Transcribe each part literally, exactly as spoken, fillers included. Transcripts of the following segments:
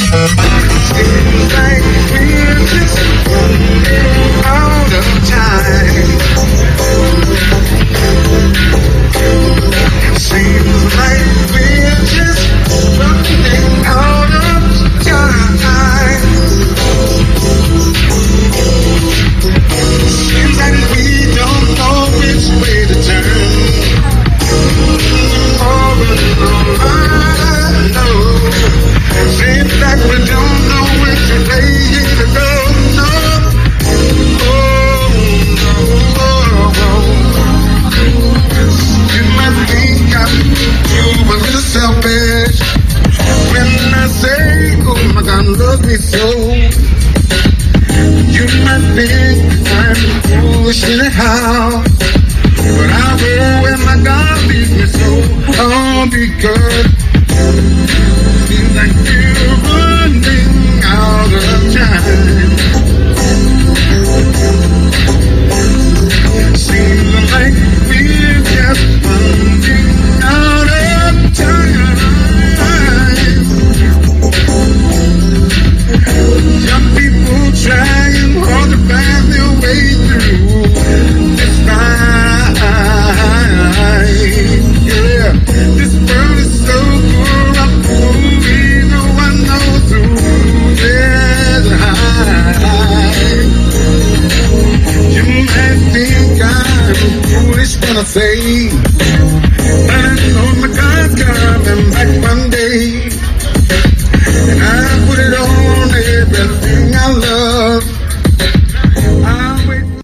Seems like we're just running out of time. Seems like we're just running out of time. Seems like we don't know which way to turn. Oh, I know. Seems like we don't know which way to go. No. Oh, no. Oh, oh. You might think I'm you a little selfish when I say, oh my God, love me so. You might think I'm foolish anyhow, but I will when my God leads me so. Oh, because seems like we're running out of time. Seems like we're just running out of time. Young people trying hard to find their way through this fight. Yeah, this world is so corrupt. We know I know through this high. You might think I'm foolish when I say, but I know my God's coming back one day. And I put it on everything I love. I wait.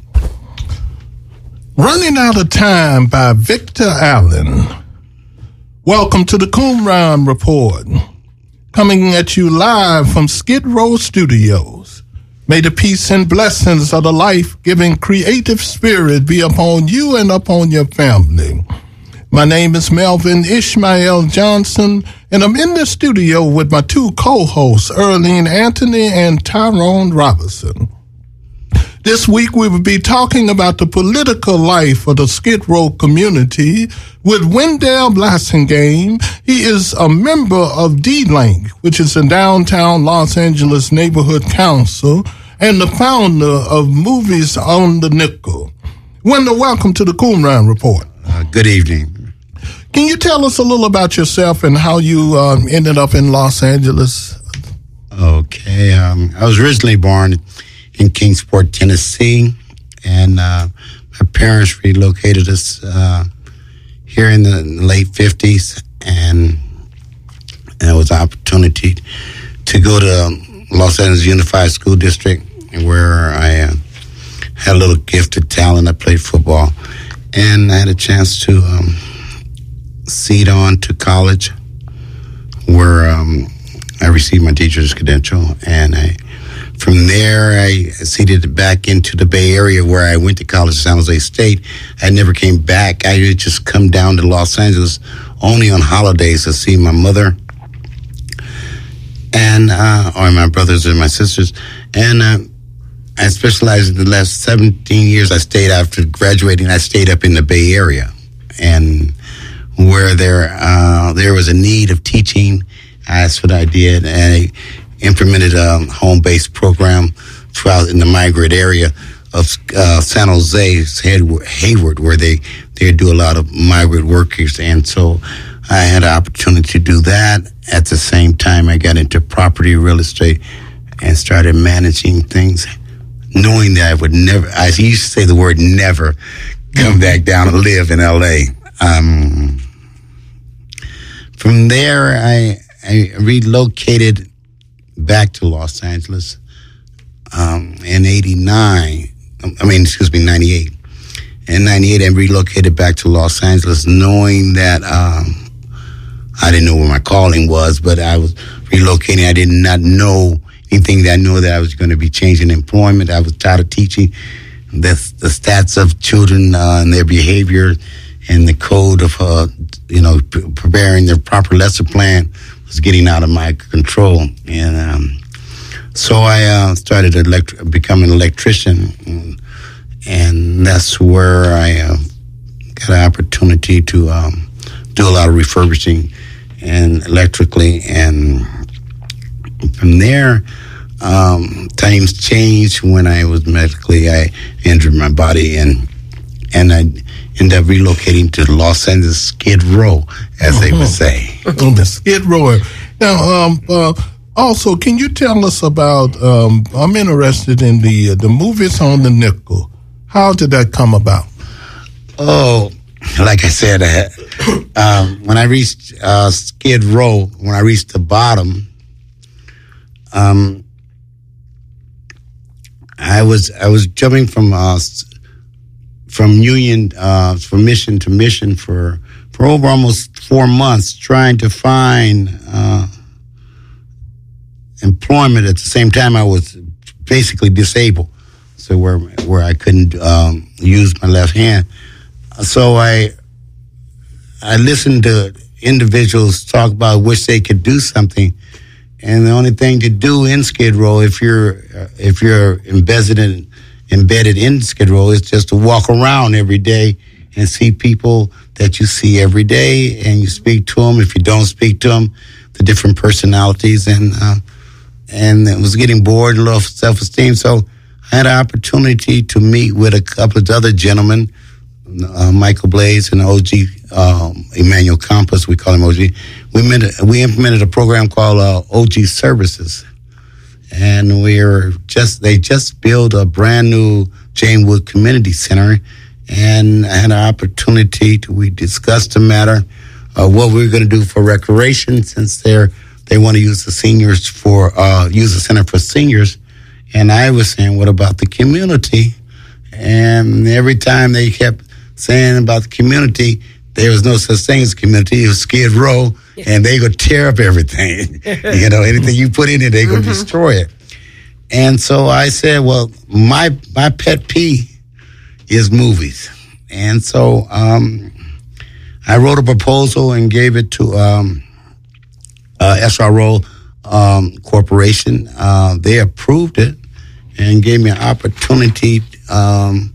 Running Out of Time by Victor Allen. Welcome to the Qumran Report. Coming at you live from Skid Row Studios. May the peace and blessings of the life-giving creative spirit be upon you and upon your family. My name is Melvin Ishmael Johnson, and I'm in the studio with my two co-hosts, Earlene Anthony and Tyrone Robinson. This week we will be talking about the political life of the Skid Row community with Wendell Blassingame. He is a member of D-Link, which is a downtown Los Angeles neighborhood council, and the founder of Movies on the Nickel. Wendell, welcome to the Qumran Report. Uh, good evening. Can you tell us a little about yourself and how you um, ended up in Los Angeles? Okay. Um, I was originally born in Kingsport, Tennessee, and uh, my parents relocated us uh, here in the late fifties, and, and it was an opportunity to go to Los Angeles Unified School District, where I uh, had a little gifted talent. I played football, and I had a chance to um, seed on to college, where um, I received my teacher's credential, and I, from there I seeded back into the Bay Area, where I went to college at San Jose State. I never came back. I would just come down to Los Angeles only on holidays to see my mother and uh, or my brothers and my sisters. And uh, I specialized in the last seventeen years. I stayed after graduating. I stayed up in the Bay Area, and where there uh, there was a need of teaching, that's what I did. And I implemented a home-based program throughout in the migrant area of uh, San Jose, Hayward, where they, they do a lot of migrant workers. And so I had an opportunity to do that. At the same time, I got into property real estate and started managing things, knowing that I would never, I used to say the word never, come back down and live in L A. Um, from there, I, I relocated back to Los Angeles um, in eighty-nine. I mean, excuse me, ninety-eight. In ninety-eight, I relocated back to Los Angeles, knowing that um, I didn't know where my calling was, but I was relocating. I did not know anything that I knew that I was going to be changing employment. I was tired of teaching the, the stats of children uh, and their behavior and the code of, uh, you know, pre- preparing their proper lesson plan was getting out of my control. And um, so I uh, started elect- becoming an electrician, and, and that's where I uh, got an opportunity to um, do a lot of refurbishing and electrically, and from there, um, times changed when I was medically, I injured my body, and and I ended up relocating to Los Angeles Skid Row, as they would say. The Skid Row. Now, um, uh, also, can you tell us about, um, I'm interested in the uh, the movies on the nickel. How did that come about? Oh, like I said, uh, um, when I reached uh, Skid Row, when I reached the bottom, um, I was I was jumping from uh, from Union uh, from mission to mission for for over almost four months, trying to find uh, employment. At the same time, I was basically disabled, so where where I couldn't um, use my left hand. So I I listened to individuals talk about wish they could do something, and the only thing to do in Skid Row, if you're uh, if you're embedded in, embedded in Skid Row, is just to walk around every day and see people that you see every day, and you speak to them. If you don't speak to them, the different personalities, and uh, and it was getting bored and low self-esteem. So I had an opportunity to meet with a couple of other gentlemen. Uh, Michael Blaze and O G um, Emmanuel Campos, we call him O G. We made a, we implemented a program called uh, O G Services, and we are just they just built a brand new Jane Wood Community Center, and I had an opportunity to we discussed the matter of what we were going to do for recreation, since they're they want to use the seniors for uh, use the center for seniors, and I was saying, what about the community? And every time they kept saying about the community, there was no such thing as community. It was Skid Row, and they could tear up everything. You know, anything you put in it, they could mm-hmm. destroy it. And so I said, well, my my pet peeve is movies. And so um, I wrote a proposal and gave it to um, uh, S R O um, Corporation. Uh, they approved it and gave me an opportunity um,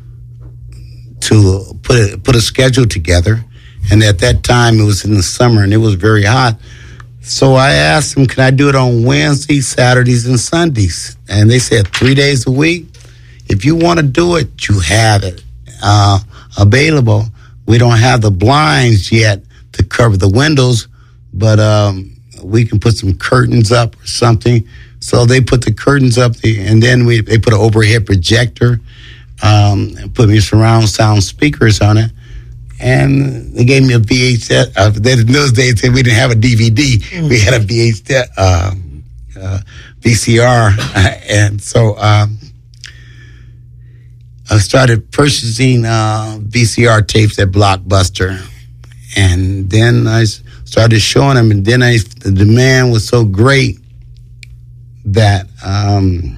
to put a, put a schedule together. And at that time, it was in the summer, and it was very hot. So I asked them, can I do it on Wednesdays, Saturdays, and Sundays? And they said three days a week. If you want to do it, you have it uh, available. We don't have the blinds yet to cover the windows, but um, we can put some curtains up or something. So they put the curtains up, the, and then we they put an overhead projector um, and put me surround sound speakers on it. And they gave me a V H S. Uh, in those days, we didn't have a D V D. We had a V H S, uh, uh, V C R. And so um, I started purchasing uh, V C R tapes at Blockbuster. And then I started showing them. And then I, the demand was so great that um,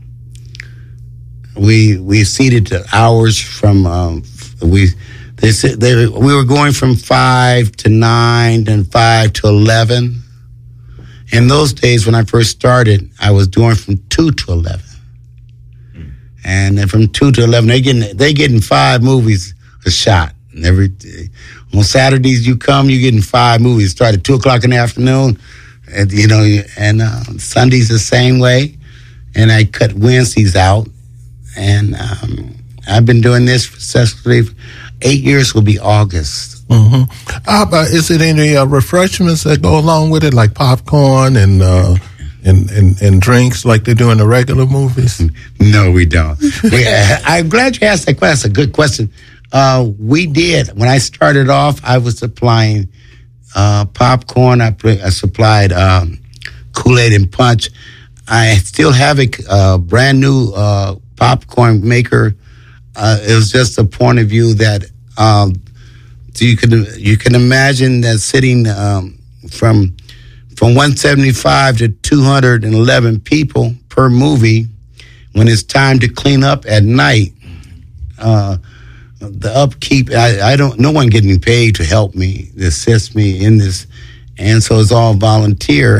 we we seated the hours from um, we. They said they, we were going from five to nine, then five to eleven. In those days, when I first started, I was doing from two to eleven, and then from two to eleven, they getting they getting five movies a shot. And every day. On Saturdays, you come, you getting five movies. Start at two o'clock in the afternoon, and you know, and uh, Sundays the same way. And I cut Wednesdays out, and um, I've been doing this successfully. Eight years will be August. Mm-hmm. How about, is it any uh, refreshments that go along with it, like popcorn and, uh, and and and drinks like they do in the regular movies? No, we don't. we, uh, I'm glad you asked that question. That's a good question. Uh, we did. When I started off, I was supplying uh, popcorn. I, I supplied um, Kool-Aid and Punch. I still have a uh, brand new uh, popcorn maker. Uh, it was just a point of view that um, so you can you can imagine that sitting um, from from one seventy-five to two hundred eleven people per movie, when it's time to clean up at night, uh, the upkeep. I, I don't. No one getting paid to help me, to assist me in this, and so it's all volunteer.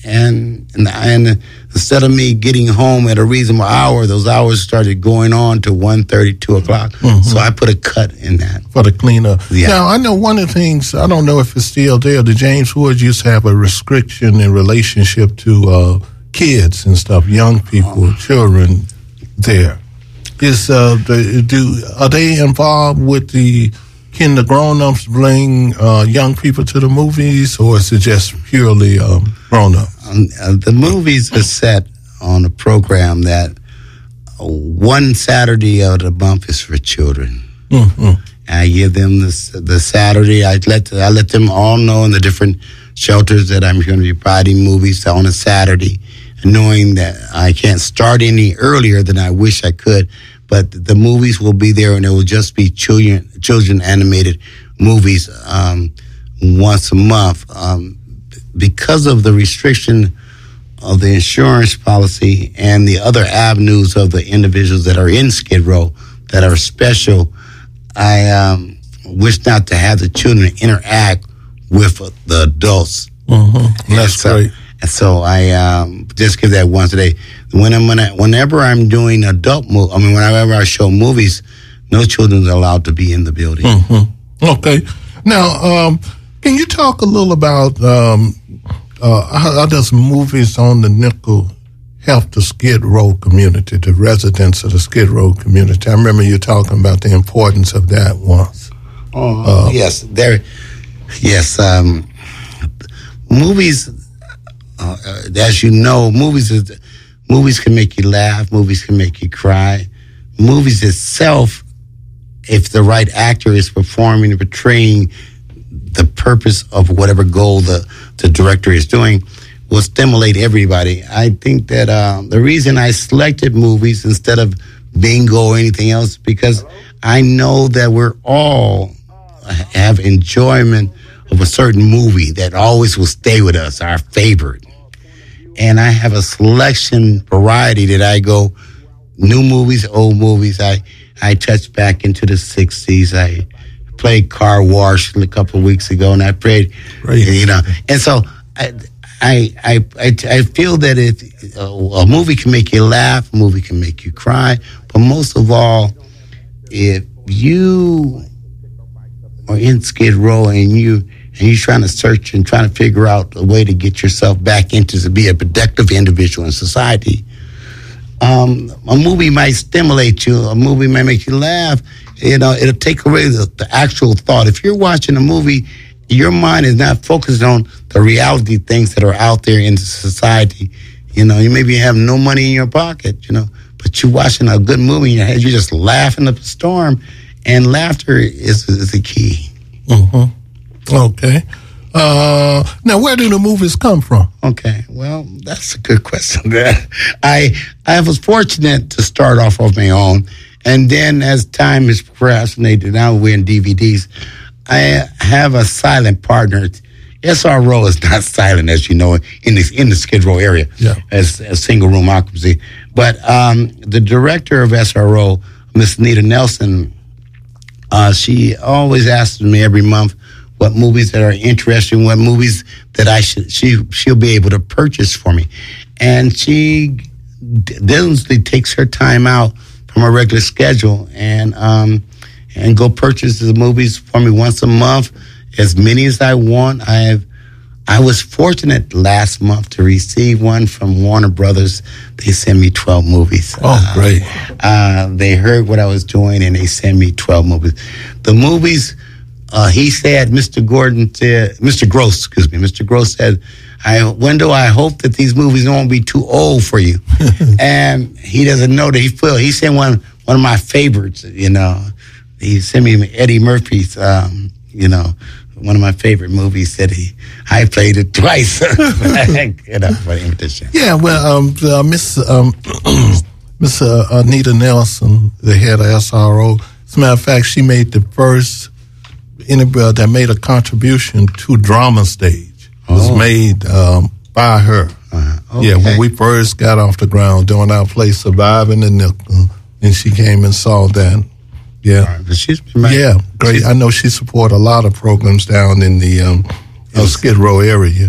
and and, and instead of me getting home at a reasonable hour, those hours started going on to one thirty, two o'clock. Mm-hmm. So I put a cut in that. For the cleanup. Yeah. Now, I know one of the things, I don't know if it's still there, the James Woods used to have a restriction in relationship to uh, kids and stuff, young people, oh. children there. Is uh, the, do are they involved with the, can the grown-ups bring uh, young people to the movies, or is it just purely um, grown-ups? Um, uh, the movies are set on a program that uh, one Saturday of the month is for children. Mm-hmm. I give them the, the Saturday. I let I let them all know in the different shelters that I'm going to be providing movies on a Saturday, knowing that I can't start any earlier than I wish I could. But the movies will be there, and it will just be children children animated movies um, once a month. Um, because of the restriction of the insurance policy and the other avenues of the individuals that are in Skid Row that are special, I um, wish not to have the children interact with uh, the adults. Mm-hmm. That's so, great. And so I um, just give that once a day. When I'm gonna, whenever I'm doing adult movies, I mean, whenever I show movies, no children are allowed to be in the building. Mm-hmm. Okay. Now, um, can you talk a little about um, uh, how, how does movies on the nickel help the Skid Row community, the residents of the Skid Row community? I remember you talking about the importance of that once. Oh, uh, yes, there. Yes, um, movies. Uh, as you know, movies is, movies can make you laugh. Movies can make you cry. Movies itself, if the right actor is performing and portraying the purpose of whatever goal the, the director is doing, will stimulate everybody. I think that uh, the reason I selected movies instead of bingo or anything else, because I know that we're all have enjoyment of a certain movie that always will stay with us, our favorite. And I have a selection variety that I go, new movies, old movies. I, I touch back into the sixties. I played Car Wash a couple of weeks ago, and I played, right. you know. And so I, I, I, I, I feel that it, a movie can make you laugh, a movie can make you cry, but most of all, if you are in Skid Row and you and you're trying to search and trying to figure out a way to get yourself back into to be a productive individual in society, um, a movie might stimulate you. A movie might make you laugh. You know, it'll take away the, the actual thought. If you're watching a movie, your mind is not focused on the reality things that are out there in society. You know, you maybe have no money in your pocket, you know, but you're watching a good movie in your head. You're just laughing up a storm, and laughter is, is the key. Mm-hmm. Okay. Uh, now, where do the movies come from? Okay. Well, that's a good question. I I was fortunate to start off on my own, and then as time has procrastinated, now we're in D V Ds. I have a silent partner. S R O is not silent, as you know, in the in the Skid Row area, yeah. as a single room occupancy. But um, the director of S R O, Miss Nita Nelson, uh, she always asks me every month what movies that are interesting, what movies that I should she she'll be able to purchase for me, and she diligently takes her time out from her regular schedule and um and go purchase the movies for me once a month, as many as I want. I have I was fortunate last month to receive one from Warner Brothers. They sent me twelve movies. Oh, great! Uh, uh, they heard what I was doing and they sent me twelve movies. The movies. Uh, he said, Mister Gordon said, Mister Gross, excuse me, Mister Gross said, I, Wendell, I hope that these movies won't be too old for you. And he doesn't know that he feel, he sent one, one of my favorites, you know, he sent me Eddie Murphy's, um, you know, one of my favorite movies that he, I played it twice. You know, for the invitation. Yeah, well, um, uh, Miss, um, Miss uh, Anita Nelson, the head of S R O, as a matter of fact, she made the first anybody that made a contribution to Drama Stage. It was oh. made um, by her. Uh, okay. Yeah, when we first got off the ground doing our play Surviving the Nickel, and she came and saw that. Yeah, right, but she's been yeah, great. I know she support a lot of programs down in the um, uh, Skid Row area.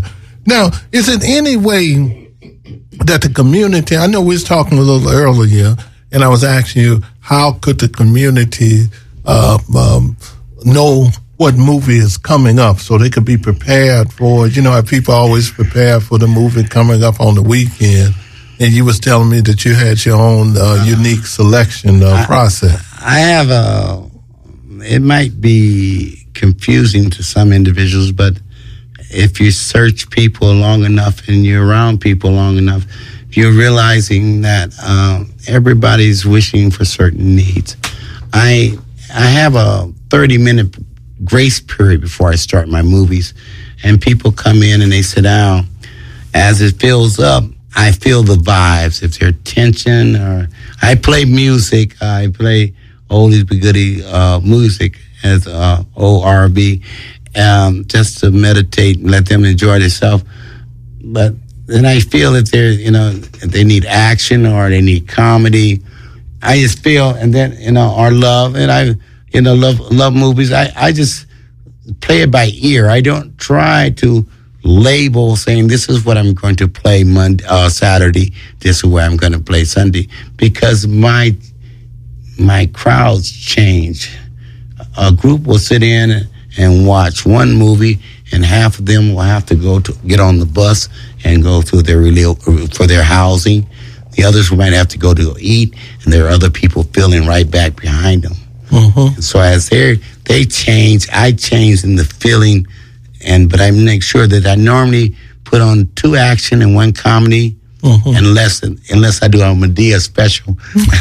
Now, is it any way that the community, I know we was talking a little earlier, and I was asking you, how could the community uh, um, know what movie is coming up so they could be prepared for it? You know how people always prepare for the movie coming up on the weekend, and you was telling me that you had your own uh, unique selection uh, process. I have a, it might be confusing to some individuals, but if you search people long enough and you're around people long enough, you're realizing that um, everybody's wishing for certain needs. I I have a thirty-minute grace period before I start my movies, and people come in and they sit down. As it fills up, I feel the vibes. If there's tension, or I play music, I play oldies but goodie uh, music as uh, O R B, um, just to meditate and let them enjoy themselves. But then I feel that they're, you know, if they need action or they need comedy, I just feel, and then, you know, or love, and I, you know, love love movies. I, I just play it by ear. I don't try to label saying this is what I'm going to play Monday, uh, Saturday. This is what I'm going to play Sunday, because my my crowds change. A group will sit in and watch one movie, and half of them will have to go to get on the bus and go to their for their housing. The others might have to go to eat, and there are other people filling right back behind them. Mm-hmm. And so as they they change, I change in the feeling, and but I make sure that I normally put on two action and one comedy, mm-hmm. unless unless I do a Medea special.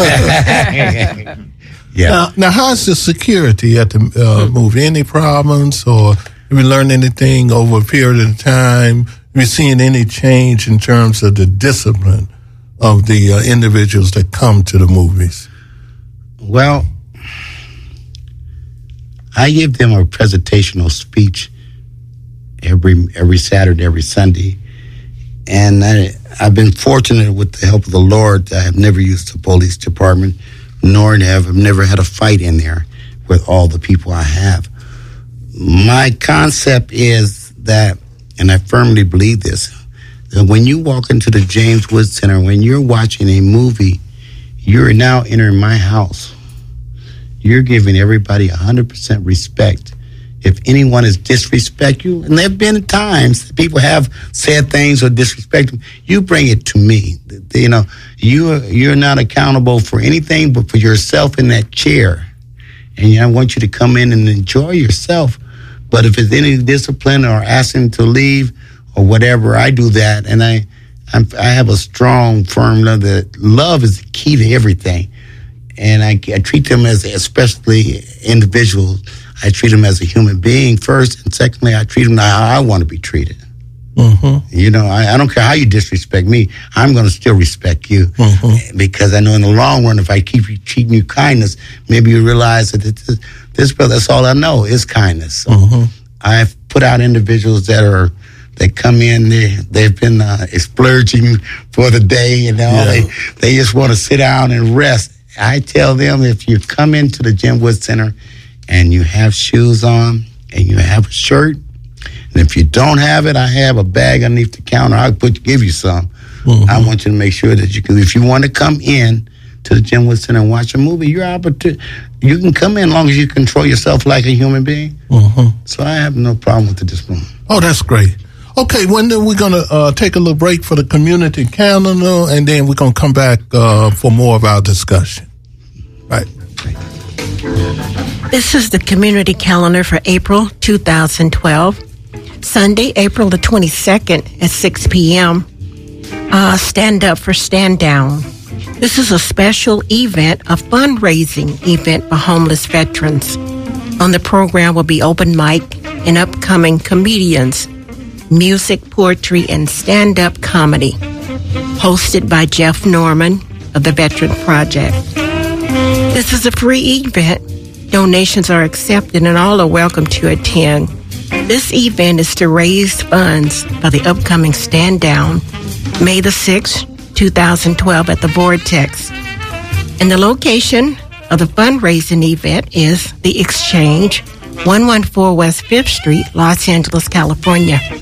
Yeah. Now, now, how's the security at the uh, movie? Any problems, or have you learned anything over a period of time? Have you seen any change in terms of the discipline of the uh, individuals that come to the movies? Well, I give them a presentational speech every every Saturday, every Sunday, and I, I've been fortunate with the help of the Lord. I have never used the police department, nor have I've never had a fight in there with all the people I have. My concept is that, and I firmly believe this, that when you walk into the James Woods Center, when you're watching a movie, you're now entering my house. You're giving everybody one hundred percent respect. If anyone is disrespect you, and there have been times that people have said things or disrespect you, you bring it to me. You know, you you're not accountable for anything but for yourself in that chair. And I want you to come in and enjoy yourself. But if it's any discipline or asking to leave or whatever, I do that. And I I'm, I have a strong, firm love that love is the key to everything. And I, I treat them as, especially individuals, I treat them as a human being first, and secondly, I treat them how I want to be treated. Mm-hmm. You know, I, I don't care how you disrespect me, I'm going to still respect you, mm-hmm. because I know in the long run, if I keep treating you kindness, maybe you realize that this, this brother, that's all I know is kindness. So mm-hmm. I've put out individuals that are They come in, they, they've been uh, splurging for the day, you know, yeah. they, they just want to sit down and rest. I tell them, if you come into the Jim Woods Center and you have shoes on and you have a shirt, and if you don't have it, I have a bag underneath the counter. I'll put give you some. Mm-hmm. I want you to make sure that you can, if you want to come in to the Jim Woods Center and watch a movie, you're opportunity. You can come in as long as you control yourself like a human being. Mm-hmm. So I have no problem with the discipline. Oh, that's great. Okay, when then we're going to uh, take a little break for the community calendar, and then we're going to come back uh, for more of our discussion. Right. This is the community calendar for April two thousand twelve. Sunday, April the twenty-second at six p.m. Uh, Stand Up for Stand Down. This is a special event, a fundraising event for homeless veterans. On the program will be open mic and upcoming comedians, music, poetry, and stand-up comedy, hosted by Jeff Norman of the Veteran Project. This is a free event. Donations are accepted and all are welcome to attend. This event is to raise funds for the upcoming Stand Down, May the sixth, twenty twelve at the Vortex. And the location of the fundraising event is The Exchange, one one four West fifth Street, Los Angeles, California.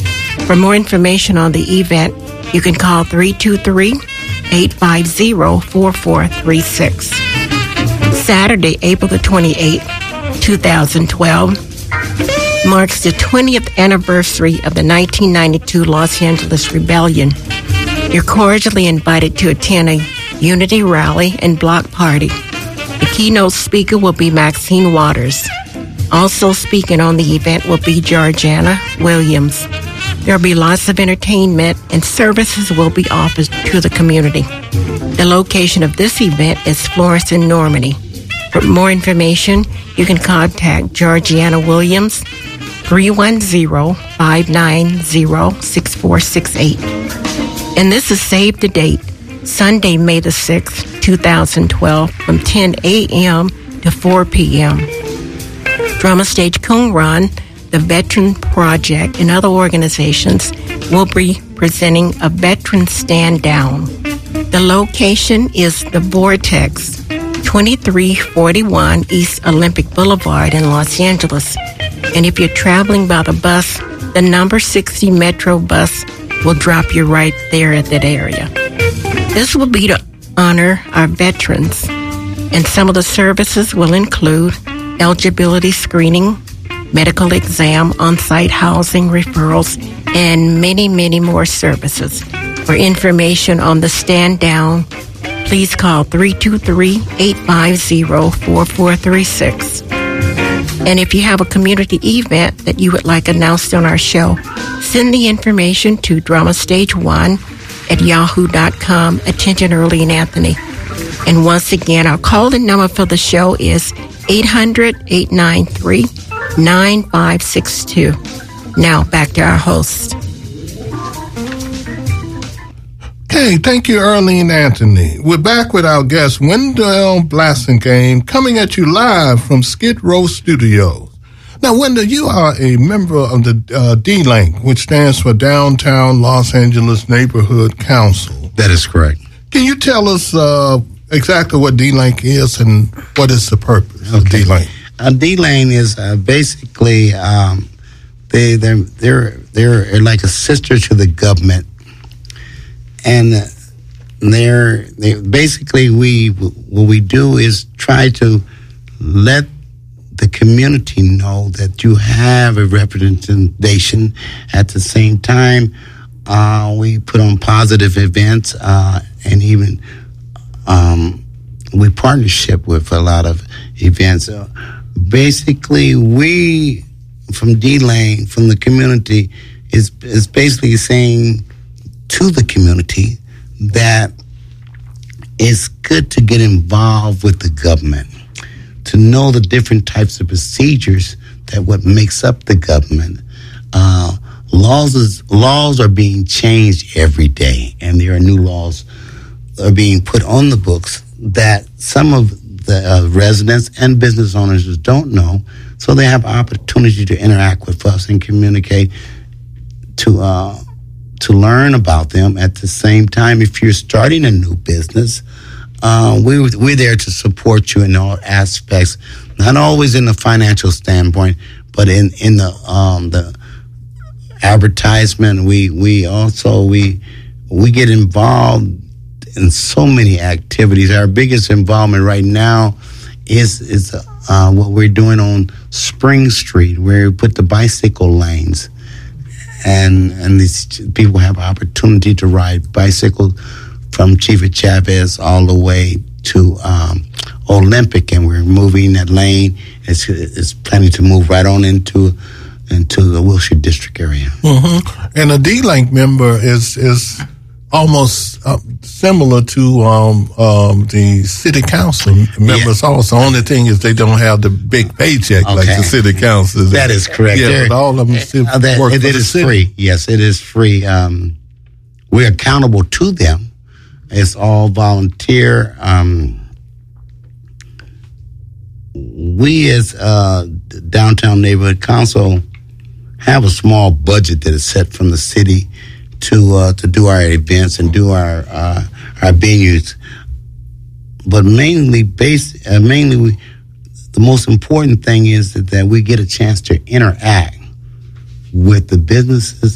For more information on the event, you can call three two three, eight five zero, four four three six. Saturday, April the twenty-eighth, twenty twelve, marks the twentieth anniversary of the nineteen ninety-two Los Angeles Rebellion. You're cordially invited to attend a unity rally and block party. The keynote speaker will be Maxine Waters. Also speaking on the event will be Georgiana Williams. There will be lots of entertainment and services will be offered to the community. The location of this event is Florence in Normandy. For more information, you can contact Georgiana Williams, three one zero, five nine zero, six four six eight. And this is Save the Date, Sunday, May the sixth, twenty twelve, from ten a.m. to four p.m. Drama Stage Qumran, the Veteran Project, and other organizations will be presenting a Veteran Stand Down. The location is the Vortex, twenty-three forty-one East Olympic Boulevard in Los Angeles. And if you're traveling by the bus, the number sixty Metro bus will drop you right there at that area. This will be to honor our veterans, and some of the services will include eligibility screening, medical exam, on-site housing referrals, and many, many more services. For information on the stand down, please call three two three, eight five zero, four four three six. And if you have a community event that you would like announced on our show, send the information to drama stage one at yahoo dot com. Attention, Earlene Anthony. And once again, our call-in number for the show is eight hundred, eight nine three, nine five six two. Now, back to our host. Okay, thank you, Earlene Anthony. We're back with our guest, Wendell Blassingame, coming at you live from Skid Row Studios. Now, Wendell, you are a member of the uh, D-Link, which stands for Downtown Los Angeles Neighborhood Council. That is correct. Can you tell us uh, exactly what D-Link is and what is the purpose of Okay. D-Link? Uh, D-Lane is uh, basically um, they they're they're they're like a sister to the government, and they're they basically we what we do is try to let the community know that you have a representation. At the same time, uh, we put on positive events uh, and even um, we partnership with a lot of events. Uh, basically, we from D-Lane, from the community, is is basically saying to the community that it's good to get involved with the government, to know the different types of procedures that what makes up the government. Uh, laws is, laws are being changed every day, and there are new laws are being put on the books that some of the uh, residents and business owners don't know, so they have opportunity to interact with us and communicate to uh, to learn about them. At the same time, if you're starting a new business, uh, we, we're there to support you in all aspects, not always in the financial standpoint, but in, in the um, the advertisement. We we also we we get involved in so many activities. Our biggest involvement right now is is uh, what we're doing on Spring Street, where we put the bicycle lanes, and and these people have opportunity to ride bicycles from Chief Chavez all the way to um, Olympic, and we're moving that lane. It's, it's planning to move right on into into the Wilshire District area. Mm-hmm. And a D-Link member is is almost uh, similar to um, um, the city council members. Yeah. Also, only thing is they don't have the big paycheck okay. like the city council. That is correct. Yeah, They're, but all of them still uh, that, work it, for it the is city. Free. Yes, it is free. Um, we're accountable to them. It's all volunteer. Um, we as uh, Downtown Neighborhood Council have a small budget that is set from the city to uh, to do our events and do our uh, our venues, but mainly based uh, mainly we, the most important thing is that, that we get a chance to interact with the businesses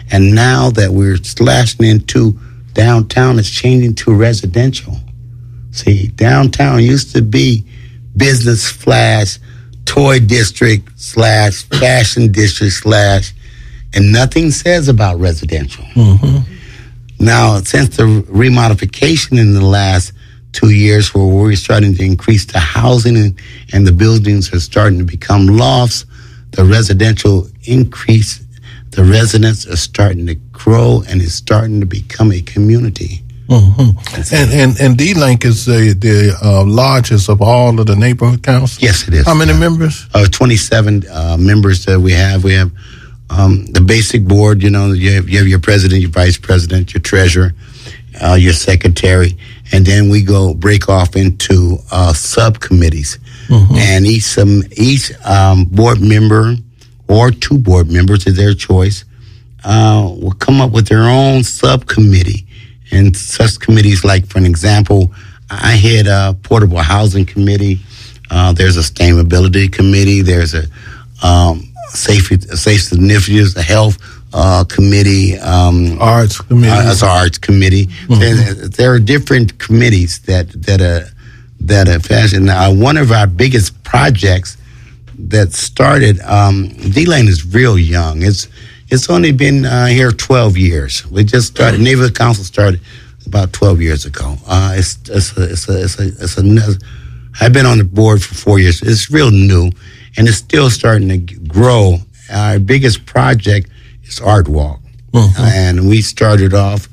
And now that we're slashing into downtown, it's changing to residential. See, downtown used to be business slash toy district slash fashion district slash, and nothing says about residential. Mm-hmm. Now, since the remodification in the last two years where we're starting to increase the housing and, and the buildings are starting to become lofts, the residential increase, the residents are starting to grow and it's starting to become a community. Mm-hmm. And, and and D-Link is the, the uh, largest of all of the neighborhood councils? Yes, it is. How many uh, members? Uh, twenty-seven uh, members that we have. We have um, the basic board, you know, you have, you have your president, your vice president, your treasurer, uh, your secretary, and then we go break off into uh, subcommittees. Mm-hmm. And each, um, each um, board member or two board members, is their choice, uh, will come up with their own subcommittee. And such committees, like, for an example, I head a portable housing committee. Uh, there's a sustainability committee. There's a um, safety, a safe initiatives, a health uh, committee. Um, arts committee. Uh, it's arts committee. Mm-hmm. There, there are different committees that that are that are fashion. Now, one of our biggest projects that started, um, D-Lane is real young. It's It's only been uh, here twelve years. We just started. Neighborhood Council started about twelve years ago. Uh, it's it's a, it's a, it's a, it's a, I've been on the board for four years. It's real new, and it's still starting to grow. Our biggest project is Art Walk, mm-hmm. and we started off,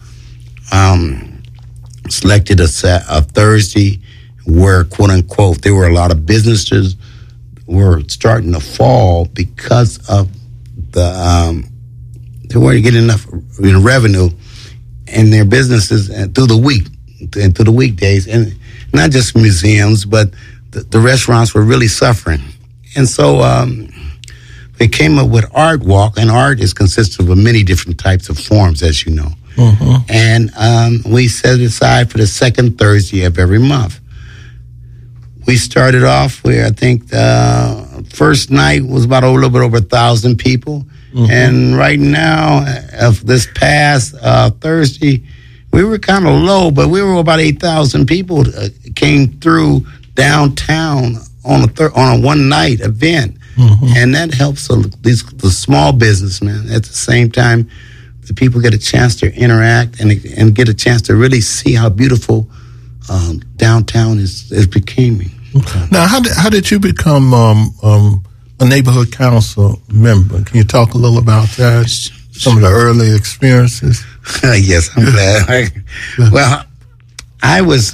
um, selected a, a Thursday where, quote unquote, there were a lot of businesses were starting to fall because of the. Um, They weren't getting enough you know, revenue in their businesses through the week and through the weekdays, and not just museums, but the, the restaurants were really suffering. And so um, they came up with Art Walk, and art is consisted of many different types of forms, as you know. Mm-hmm. And um, we set it aside for the second Thursday of every month. We started off where I think the first night was about a little bit over a thousand people. Mm-hmm. And right now, of this past uh, Thursday, we were kind of low, but we were about eight thousand people uh, came through downtown on a thir- on a one night event, mm-hmm. and that helps uh, these the small businessmen. At the same time, the people get a chance to interact and and get a chance to really see how beautiful um, downtown is is becoming. Okay. Now, how did how did you become um, um, a neighborhood council member? Can you talk a little about that? Some of the early experiences. Yes, I'm glad. Well, I was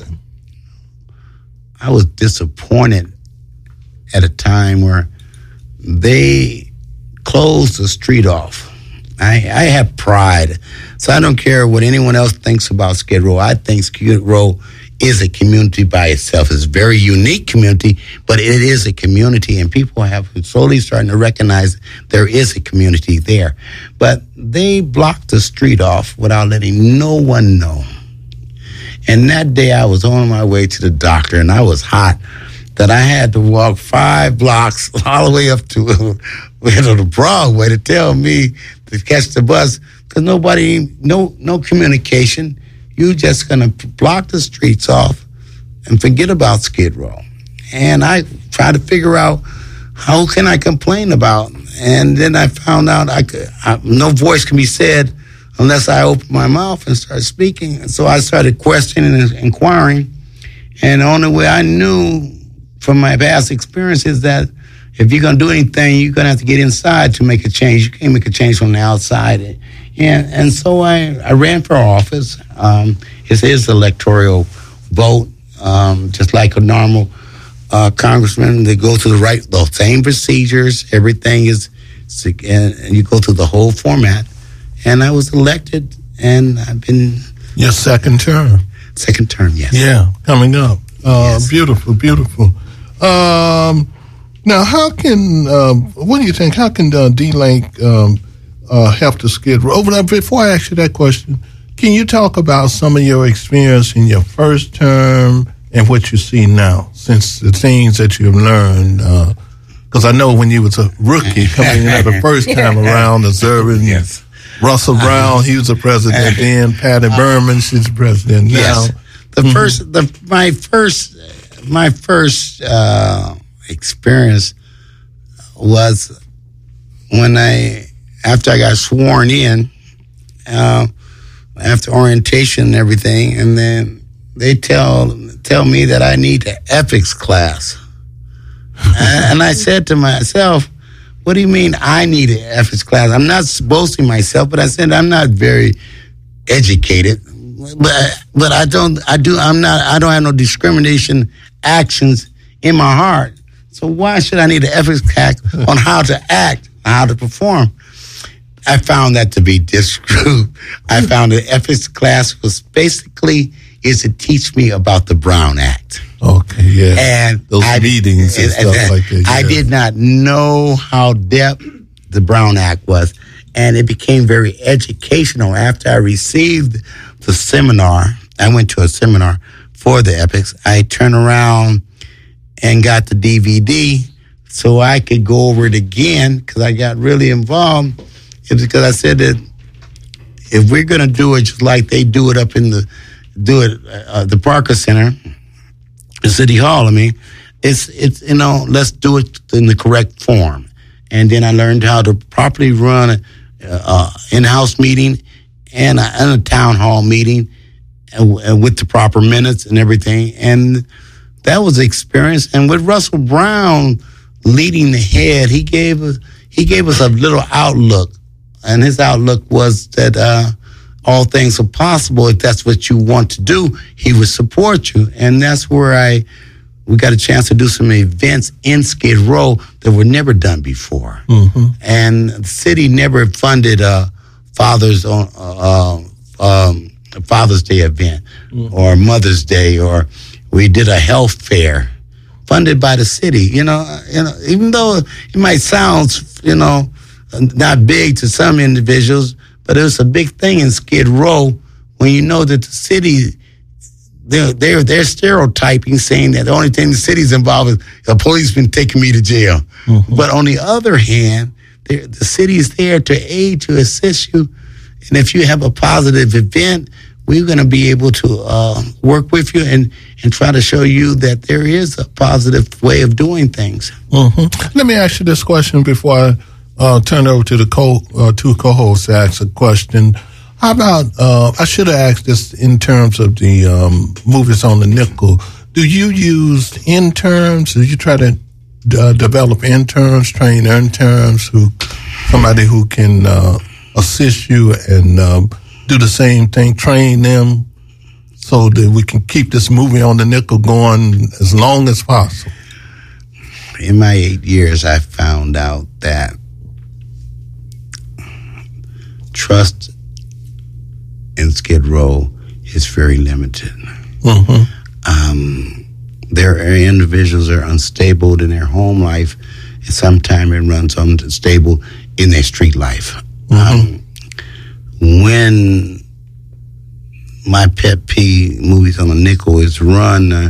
I was disappointed at a time where they closed the street off. I, I have pride, so I don't care what anyone else thinks about Skid Row. I think Skid Row is a community by itself. It's a very unique community, but it is a community, and people have slowly starting to recognize there is a community there. But they blocked the street off without letting no one know. And that day I was on my way to the doctor, and I was hot that I had to walk five blocks all the way up to, to the Broadway to tell me to catch the bus, because nobody, no, no communication. You just gonna block the streets off and forget about Skid Row. And I tried to figure out how can I complain about, and then I found out I could, I, no voice can be said unless I open my mouth and start speaking. And so I started questioning and inquiring, and the only way I knew from my past experience is that if you're gonna do anything, you're gonna have to get inside to make a change. You can't make a change from the outside. And, and so I, I ran for office. Um, it is electoral vote, um, just like a normal uh, congressman. They go through the right, the same procedures. Everything is, and you go through the whole format. And I was elected, and I've been your second term. Second term, yes. Yeah, coming up. Uh, yes. Beautiful, beautiful. Um, now, how can um, what do you think? How can uh, D-Link um, Uh, help the Skid Row? Over there, before I ask you that question, can you talk about some of your experience in your first term and what you see now, since the things that you've learned? Because uh, I know when you was a rookie coming in at the first time around, observing yes. Russell Brown, he was the president then. Patty Berman, she's the president now. Yes. The mm-hmm. first, the my first, my first uh, experience was when I, after I got sworn in, uh, after orientation and everything, and then they tell tell me that I need an ethics class, and I said to myself, "What do you mean I need an ethics class? I'm not boasting myself, but I said I'm not very educated." But but I don't I do I'm not I don't have no discrimination actions in my heart. So why should I need an ethics class on how to act, how to perform? I found that to be distrue. I found the ethics class was basically is to teach me about the Brown Act. Okay, yeah. And those I, meetings and, and stuff and, like that. Yeah. I did not know how depth the Brown Act was, and it became very educational after I received the seminar. I went to a seminar for the ethics. I turned around and got the D V D so I could go over it again because I got really involved. It's because I said that if we're going to do it just like they do it up in the do it uh, the Parker Center, the City Hall, I mean, it's it's you know let's do it in the correct form. And then I learned how to properly run a uh, in-house meeting and a, and a town hall meeting and, and with the proper minutes and everything. And that was the experience. And with Russell Brown leading the head, he gave us he gave us a little outlook. And his outlook was that uh, all things are possible. If that's what you want to do, he would support you. And that's where I we got a chance to do some events in Skid Row that were never done before. Mm-hmm. And the city never funded a Father's on uh, um, a Father's Day event mm-hmm. or Mother's Day, or we did a health fair funded by the city. You know, you know, even though it might sound, you know, not big to some individuals, but it was a big thing in Skid Row when you know that the city, they're, they're, they're stereotyping, saying that the only thing the city's involved is a policeman taking me to jail. Mm-hmm. But on the other hand, the city is there to aid, to assist you. And if you have a positive event, we're going to be able to uh, work with you and, and try to show you that there is a positive way of doing things. Mm-hmm. Let me ask you this question before I uh, turn it over to the co uh, two co-hosts to ask a question. How about, uh, I should have asked this in terms of the um, movies on the nickel. Do you use interns? Do you try to uh, develop interns, train interns, who somebody who can uh, assist you and um, do the same thing, train them so that we can keep this movie on the nickel going as long as possible? In my eight years, I found out that trust in Skid Row is very limited. Mm-hmm. Um, there are individuals that are unstable in their home life, and sometimes it runs unstable in their street life. Mm-hmm. Um, when my pet peeve movies on the nickel is run, uh,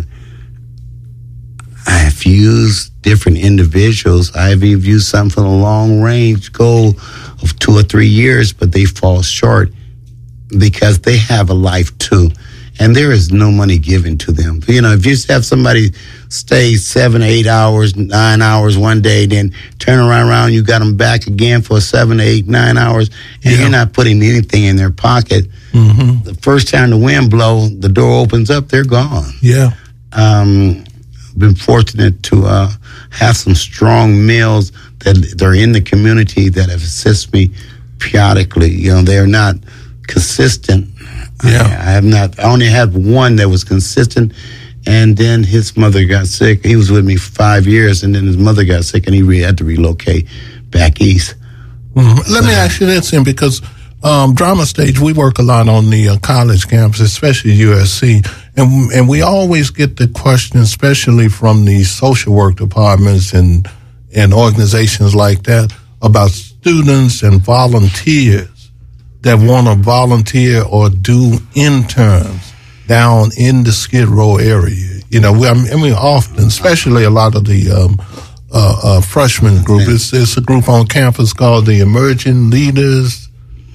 I have used different individuals. I've even used some for the long range goal of two or three years, but they fall short because they have a life too. And there is no money given to them. You know, if you have somebody stay seven, eight hours, nine hours one day, then turn around, around, you got them back again for seven, eight, nine hours, and yeah. you're not putting anything in their pocket. Mm-hmm. The first time the wind blows, the door opens up, they're gone. Yeah. Um, been fortunate to uh, have some strong males that are in the community that have assisted me periodically. You know, they're not consistent. Yeah. I, I have not. I only had one that was consistent, and then his mother got sick. He was with me for five years, and then his mother got sick, and he re- had to relocate back east. Mm-hmm. Let me ask you this, then, because um, Drama Stage, we work a lot on the uh, college campus, especially U S C, and and we always get the question, especially from the social work departments and and organizations like that, about students and volunteers that want to volunteer or do interns down in the Skid Row area. You know, we, I mean, often, especially a lot of the um, uh, uh, freshman group, it's, it's a group on campus called the Emerging Leaders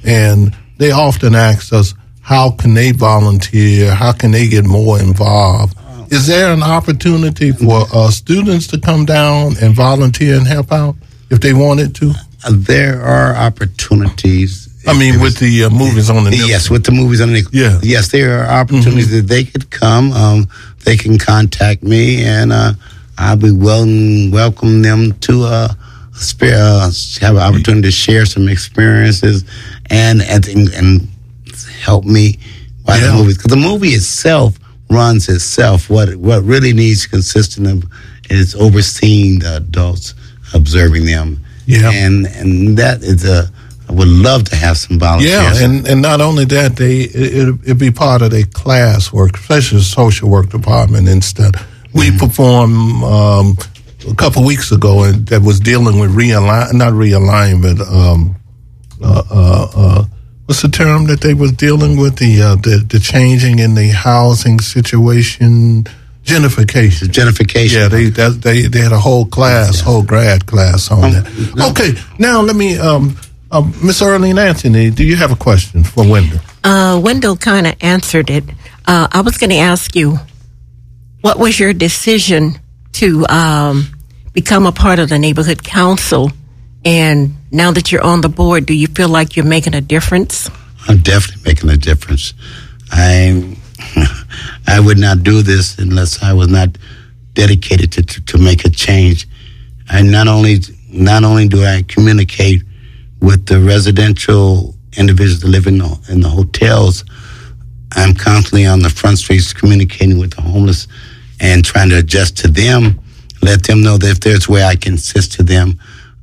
and they often ask us, how can they volunteer? How can they get more involved? Is there an opportunity for uh, students to come down and volunteer and help out if they wanted to? Uh, there are opportunities. I mean, with the uh, movies on the network. Yes, with the movies on the Yeah. Yes, there are opportunities Mm-hmm. that they could come. Um, they can contact me, and uh, I'll be well welcome them to uh, spare, uh, have an opportunity to share some experiences and and, and help me watch Yeah. the movies. Because the movie itself runs itself. What what really needs consistent of is overseeing the adults, observing them. Yeah. And and that is a. I would love to have some volunteers. Yeah, and, and not only that, they it, it'd be part of their class work, especially the social work department. Instead, we Mm-hmm. performed um, a couple weeks ago, and that was dealing with realign, not realignment. Um, uh, uh, uh, what's the term that they was dealing with? The uh, the, the changing in the housing situation, gentrification. Gentrification. Yeah, they that, they they had a whole class, Yes. whole grad class on Um, that. no. Okay, now let me, um, um, Miss Earlene Anthony, do you have a question for Wendell? Uh, Wendell kind of answered it. Uh, I was going to ask you, what was your decision to um, become a part of the neighborhood council? And now that you're on the board, do you feel like you're making a difference? I'm definitely making a difference. I I would not do this unless I was not dedicated to, to, to make a change. I not only not only do I communicate with the residential individuals that live in the, in the hotels, I'm constantly on the front streets communicating with the homeless and trying to adjust to them, let them know that if there's a way I can assist to them.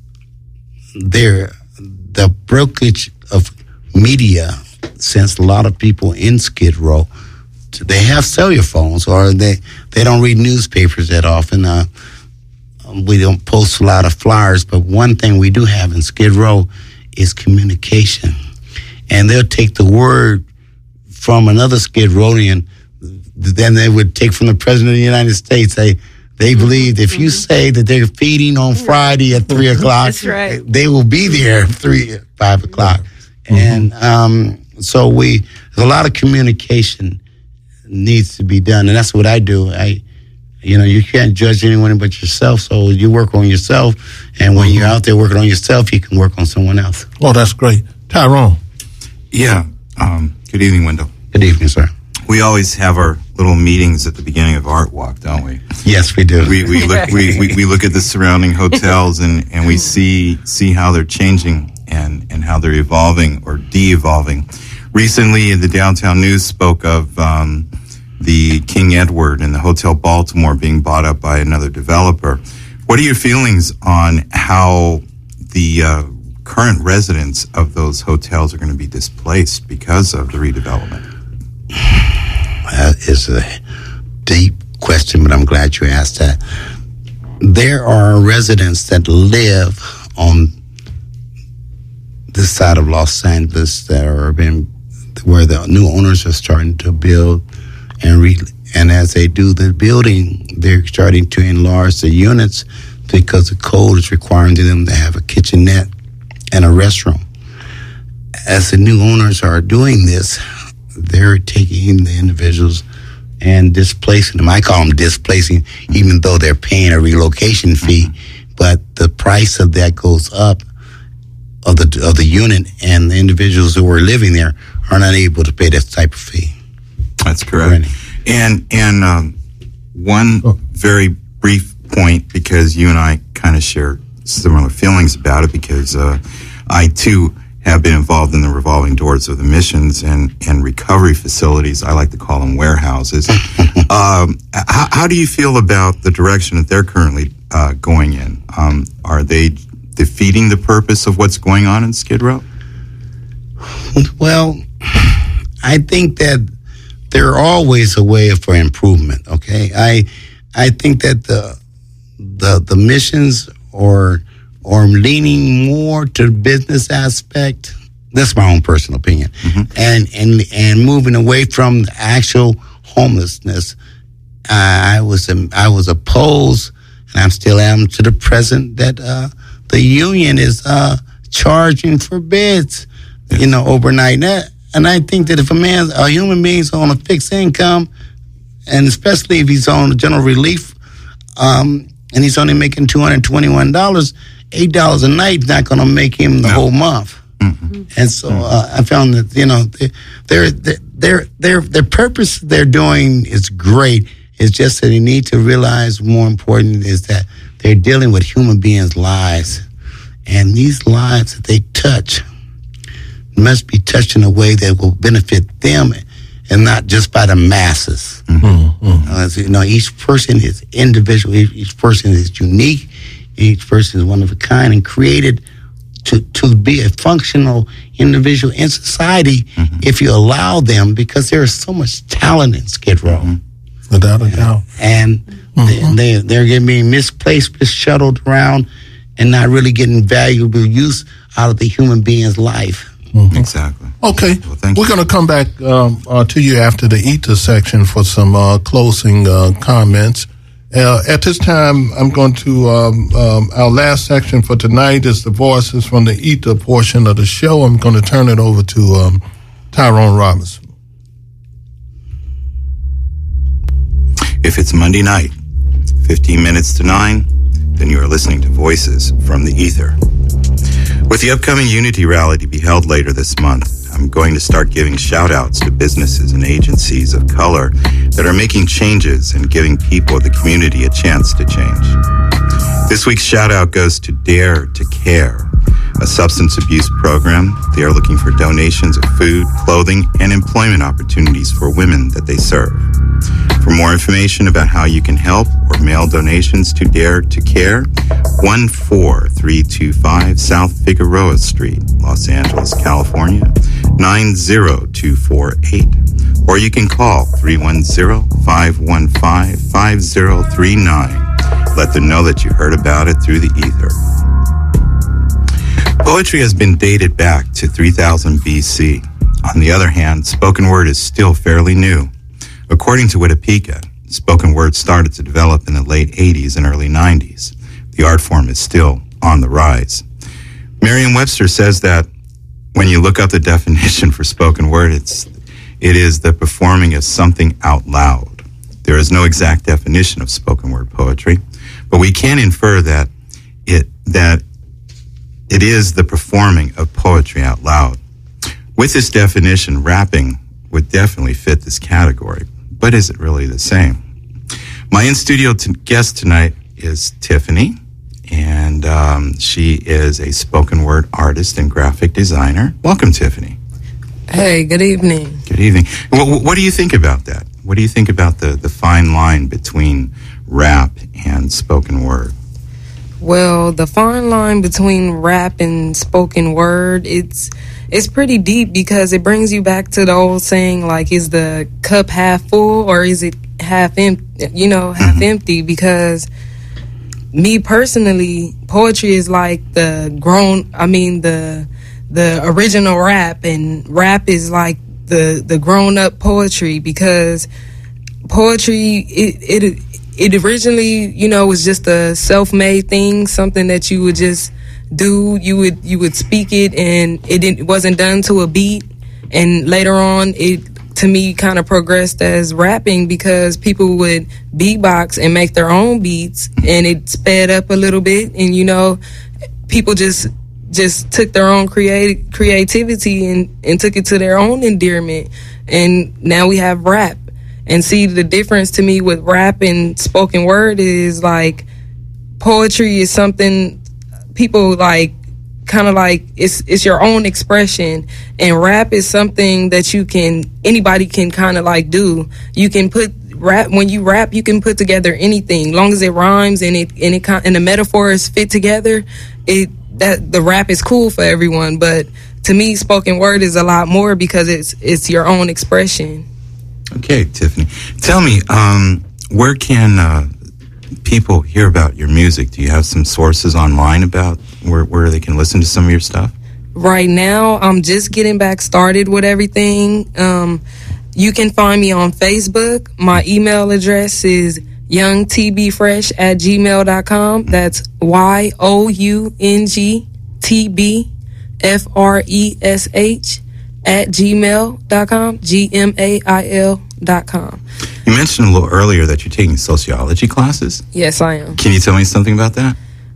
There, the brokerage of media, since a lot of people in Skid Row, they have cellular phones or they, they don't read newspapers that often. Uh, we don't post a lot of flyers, but one thing we do have in Skid Row is communication. And they'll take the word from another Skid Rowian, then they would take from the President of the United States. They they believe if you say that they're feeding on Friday at three o'clock, That's right. they will be there at three, five o'clock. And um, so we, there's a lot of communication needs to be done, and that's what I do. I, you know, you can't judge anyone but yourself, so you work on yourself, and when you're out there working on yourself, you can work on someone else. Oh, that's great. Tyrone. Yeah. Um, good evening, Wendell. Good evening, sir. We always have our little meetings at the beginning of Art Walk, don't we? Yes, we do. We we look we, we, we look at the surrounding hotels and, and we see see how they're changing and, and how they're evolving or de-evolving. Recently, the Downtown News spoke of um, the King Edward and the Hotel Baltimore being bought up by another developer. What are your feelings on how the uh, current residents of those hotels are going to be displaced because of the redevelopment? That is a deep question, but I'm glad you asked that. There are residents that live on this side of Los Angeles that are been where the new owners are starting to build, and re, and as they do the building, they're starting to enlarge the units because the code is requiring them to have a kitchenette and a restroom. As the new owners are doing this, they're taking the individuals and displacing them. I call them displacing, even though they're paying a relocation fee, but the price of that goes up of the of the unit, and the individuals who are living there are not able to pay that type of fee. That's correct. And and um, one very brief point, because you and I kind of share similar feelings about it, because uh, I too have been involved in the revolving doors of the missions and, and recovery facilities. I like to call them warehouses. um, how, how do you feel about the direction that they're currently uh, going in? Um, are they defeating the purpose of what's going on in Skid Row? Well, I think that there are always a way for improvement. Okay, I I think that the the the missions or or leaning more to the business aspect. That's my own personal opinion, mm-hmm. and and and moving away from the actual homelessness. I, I was I was opposed, and I still am to the present, that uh, the union is uh, charging for beds. you know, overnight. And, that, and I think that if a man, a human being's on a fixed income, and especially if he's on general relief, um, and he's only making two hundred twenty-one dollars, eight dollars a night is not going to make him the no. whole month. Mm-hmm. And so uh, I found that, you know, their their their their purpose they're doing is great. It's just that they need to realize more important is that they're dealing with human beings' lives. And these lives that they touch must be touched in a way that will benefit them and not just by the masses. Mm-hmm. Mm-hmm. Uh, so, you know, each person is individual. Each person is unique. Each person is one of a kind and created to, to be a functional individual in society mm-hmm. if you allow them, because there is so much talent in Skid Row. Mm-hmm. Without a doubt. And mm-hmm. they, they, they're getting misplaced, misshuttled around, and not really getting valuable use out of the human being's life. Mm-hmm. Exactly. Okay. Well, we're going to come back um, uh, to you after the Ether section for some uh, closing uh, comments. Uh, at this time, I'm going to, um, um, our last section for tonight is the voices from the Ether portion of the show. I'm going to turn it over to um, Tyrone Robinson. If it's Monday night, fifteen minutes to nine, then you are listening to Voices from the Ether. With the upcoming Unity Rally to be held later this month, I'm going to start giving shout-outs to businesses and agencies of color that are making changes and giving people of the community a chance to change. This week's shout-out goes to Dare to Care, a substance abuse program. They are looking for donations of food, clothing, and employment opportunities for women that they serve. For more information about how you can help or mail donations to Dare to Care, one four three two five South Figueroa Street, Los Angeles, California, nine zero two four eight. Or you can call three one zero, five one five, five zero three nine. Let them know that you heard about it through the Ether. Poetry has been dated back to three thousand B C. On the other hand, spoken word is still fairly new. According to Wikipedia, spoken word started to develop in the late eighties and early nineties. The art form is still on the rise. Merriam-Webster says that when you look up the definition for spoken word, it's, it is the performing of something out loud. There is no exact definition of spoken word poetry, but we can infer that it, that it is the performing of poetry out loud. With this definition, rapping would definitely fit this category. But is it really the same? My in-studio t- guest tonight is Tiffany, and um, she is a spoken word artist and graphic designer. Welcome, Tiffany. Hey, good evening. Good evening. What, what do you think about that? What do you think about the, the fine line between rap and spoken word? Well, the fine line between rap and spoken word, it's it's pretty deep because it brings you back to the old saying, like, is the cup half full or is it half empty? You know, half mm-hmm. empty. Because me personally, poetry is like the grown. I mean, the the original rap, and rap is like the the grown up poetry, because poetry it it. It originally, you know, was just a self-made thing, something that you would just do. You would you would speak it, and it didn't, it wasn't done to a beat. And later on, it to me kind of progressed as rapping, because people would beatbox and make their own beats, and it sped up a little bit. And you know, people just just took their own creative creativity and and took it to their own endearment. And now we have rap. And see, the difference to me with rap and spoken word is, like, poetry is something people like, kind of like, it's it's your own expression. And rap is something that you can, anybody can kind of like do. You can put rap, when you rap, you can put together anything, long as it rhymes and it and it and the metaphors fit together. It that the rap is cool for everyone. But to me, spoken word is a lot more, because it's it's your own expression. Okay, Tiffany. Tell me, um, where can uh, people hear about your music? Do you have some sources online about where, where they can listen to some of your stuff? Right now, I'm just getting back started with everything. Um, you can find me on Facebook. My email address is young t b fresh at gmail dot com. That's Y O U N G T B F R E S H at gmail dot com, G M A I L dot com. You mentioned a little earlier that you're taking sociology classes. Yes, I am. Can you tell me something about that?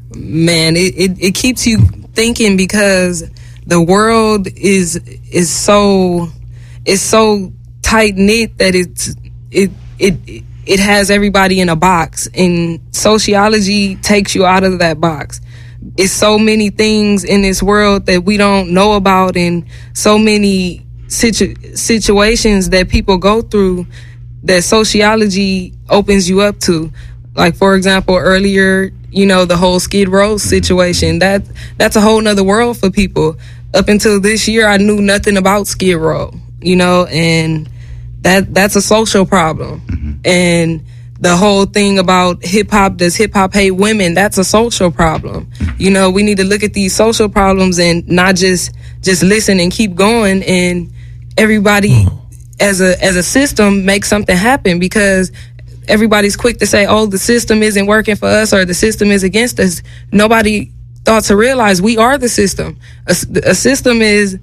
Man, it, it, it keeps you thinking because the world is is so is so tight knit that it's it it it has everybody in a box, and sociology takes you out of that box. It's so many things in this world that we don't know about, and so many situ- situations that people go through that sociology opens you up to. Like, for example, earlier, you know, the whole Skid Row situation, that that's a whole nother world for people. Up until this year, I knew nothing about Skid Row, you know, and that that's a social problem. Mm-hmm. And the whole thing about hip hop, does hip hop hate women? That's a social problem. You know, we need to look at these social problems and not just just listen and keep going, and everybody as a as a system make something happen, because everybody's quick to say, oh, the system isn't working for us, or the system is against us. Nobody thought to realize we are the system. A, a system is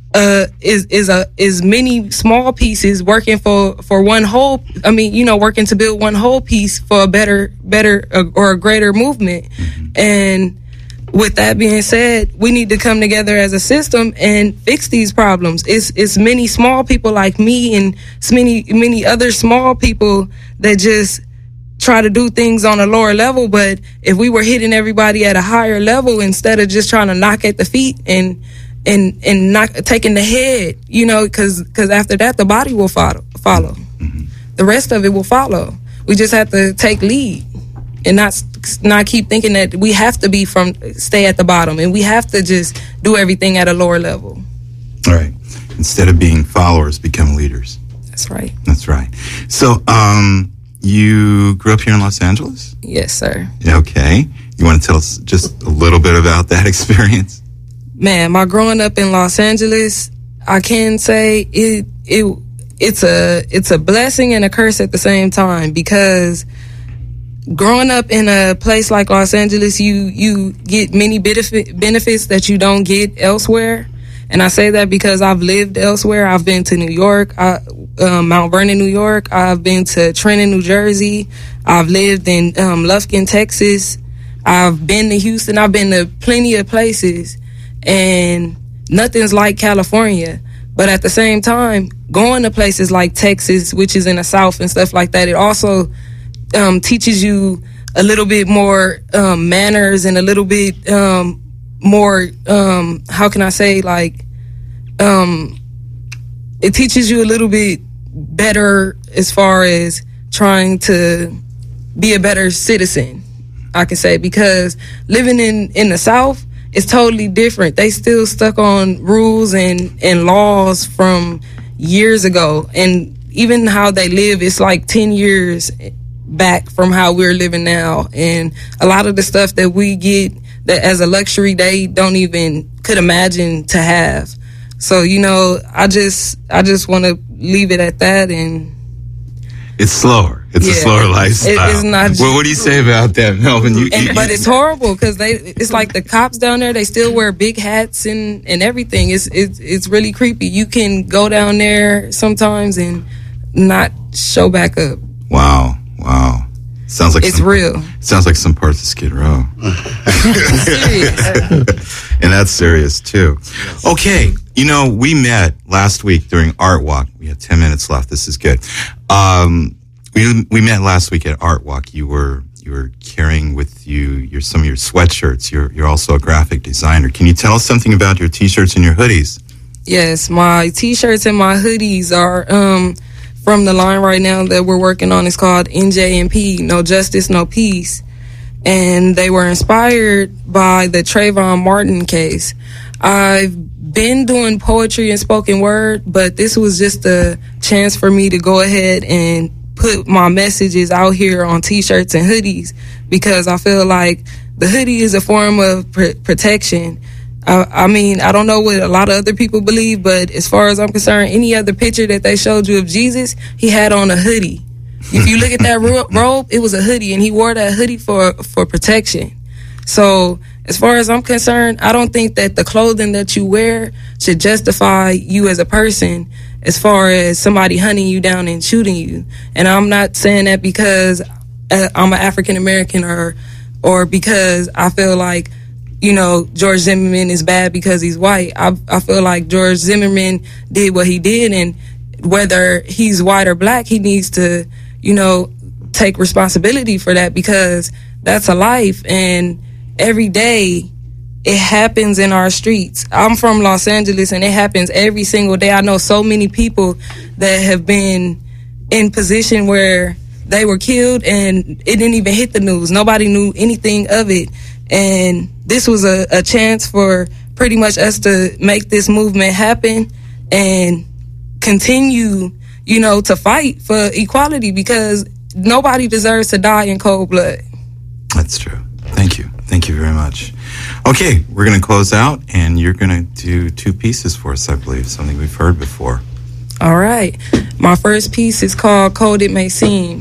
uh is is a is many small pieces working for for one whole. I mean, you know, working to build one whole piece for a better better uh, or a greater movement. And with that being said, we need to come together as a system and fix these problems. It's it's many small people like me, and it's many many other small people that just try to do things on a lower level. But if we were hitting everybody at a higher level instead of just trying to knock at the feet and and and not taking the head, you know, because because after that the body will follow. Follow. Mm-hmm. The rest of it will follow. We just have to take lead and not not keep thinking that we have to be from stay at the bottom and we have to just do everything at a lower level. All right. Instead of being followers, become leaders. That's right. That's right. So, um, you grew up here in Los Angeles? Yes, sir. Okay. You want to tell us just a little bit about that experience? Man, my growing up in Los Angeles, I can say it it it's a it's a blessing and a curse at the same time, because growing up in a place like Los Angeles, you you get many benefit, benefits that you don't get elsewhere. And I say that because I've lived elsewhere. I've been to New York, I, um, Mount Vernon, New York. I've been to Trenton, New Jersey. I've lived in um, Lufkin, Texas. I've been to Houston. I've been to plenty of places. And nothing's like California. But at the same time, going to places like Texas, which is in the South and stuff like that, it also um, teaches you a little bit more um, manners and a little bit um, more, um, how can I say, like, um, it teaches you a little bit better as far as trying to be a better citizen, I can say, because living in, in the South, it's totally different. They still stuck on rules and, and laws from years ago. And even how they live, it's like ten years back from how we're living now. And a lot of the stuff that we get that as a luxury, they don't even could imagine to have. So, you know, I just I just want to leave it at that. And it's slower. It's yeah, a slower lifestyle. It, it's not. Well, what do you say about that, Melvin? You, and, you, but it's horrible because they. It's like the cops down there. They still wear big hats and, and everything. It's it's it's really creepy. You can go down there sometimes and not show back up. Wow! Wow! Sounds like it's some, real. Sounds like some parts of Skid Row. And that's serious too. Okay, you know, we met last week during Art Walk. We have ten minutes left. This is good. Um, we we met last week at Art Walk. You were you were carrying with you your some of your sweatshirts. You're you're also a graphic designer. Can you tell us something about your t-shirts and your hoodies? Yes, my t-shirts and my hoodies are um, from the line right now that we're working on. It's called N J M P, No Justice, No Peace. And they were inspired by the Trayvon Martin case. I've been doing poetry and spoken word, but this was just a chance for me to go ahead and put my messages out here on t-shirts and hoodies, because I feel like the hoodie is a form of pr- protection. I, I mean, I don't know what a lot of other people believe, but as far as I'm concerned, any other picture that they showed you of Jesus, he had on a hoodie. If you look at that ro- robe, it was a hoodie, and he wore that hoodie for for protection. So as far as I'm concerned, I don't think that the clothing that you wear should justify you as a person as far as somebody hunting you down and shooting you. And I'm not saying that because I'm an African American or or because I feel like, you know, George Zimmerman is bad because he's white. I, I feel like George Zimmerman did what he did, and whether he's white or black, he needs to, you know, take responsibility for that, because that's a life, and every day it happens in our streets. I'm from Los Angeles, and it happens every single day. I know so many people that have been in position where they were killed and it didn't even hit the news. Nobody knew anything of it. And this was a, a chance for pretty much us to make this movement happen and continue, you know, to fight for equality, because nobody deserves to die in cold blood. That's true. Thank you. Thank you very much. Okay, we're going to close out, and you're going to do two pieces for us, I believe, something we've heard before. All right. My first piece is called Cold It May Seem.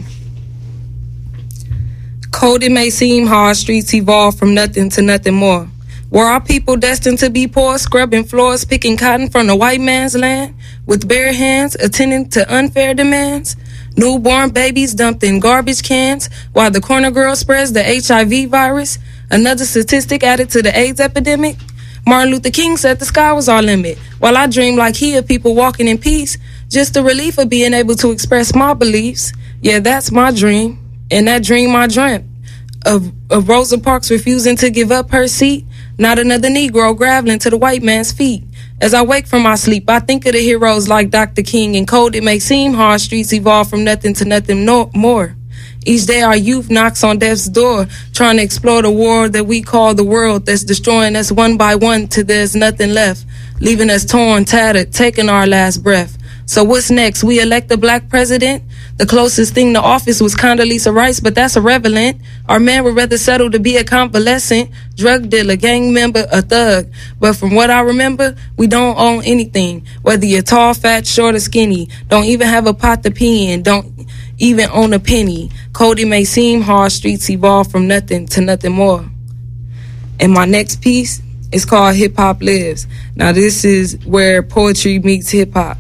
Cold it may seem how our streets evolve from nothing to nothing more. Were our people destined to be poor, scrubbing floors, picking cotton from the white man's land, with bare hands, attending to unfair demands? Newborn babies dumped in garbage cans, while the corner girl spreads the H I V virus, another statistic added to the AIDS epidemic? Martin Luther King said the sky was our limit, while I dreamed like he of people walking in peace, just the relief of being able to express my beliefs. Yeah, that's my dream, and that dream I dreamt. Of, of Rosa Parks refusing to give up her seat, not another Negro groveling to the white man's feet. As I wake from my sleep, I think of the heroes like Doctor King, and cold it may seem how our streets evolve from nothing to nothing no more. Each day our youth knocks on death's door, trying to explore the war that we call the world, that's destroying us one by one till there's nothing left, leaving us torn, tattered, taking our last breath. So what's next? We elect a black president? The closest thing to office was Condoleezza Rice, but that's irrelevant. Our man would rather settle to be a convalescent, drug dealer, gang member, a thug. But from what I remember, we don't own anything. Whether you're tall, fat, short, or skinny, don't even have a pot to pee in, don't even own a penny. Cold it may seem how our streets evolve from nothing to nothing more. And my next piece is called Hip Hop Lives. Now this is where poetry meets hip hop.